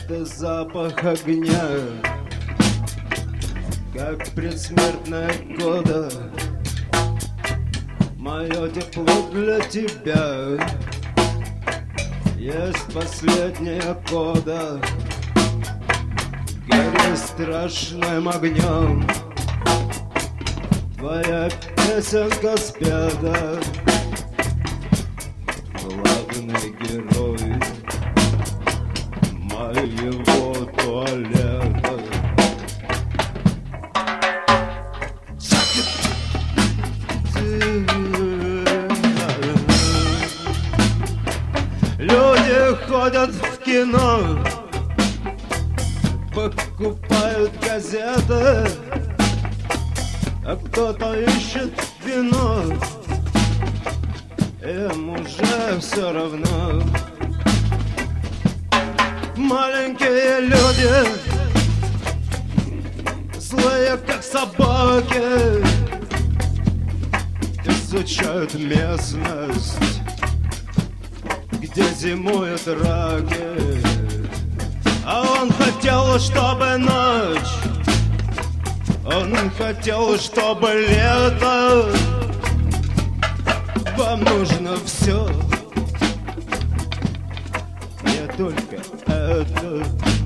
Это запах огня, как предсмертная кода. Мое тепло для тебя есть последняя кода. Гори страшным огнем, твоя песенка спета. Главный герой моего туалета. Люди ходят в кино, покупают газеты, а кто-то ищет вино, им уже все равно. Маленькие люди, злые как собаки, изучают местность, где зимуют раки. А он хотел, чтобы ночь, он хотел, чтобы лето. Вам нужно все, не только это.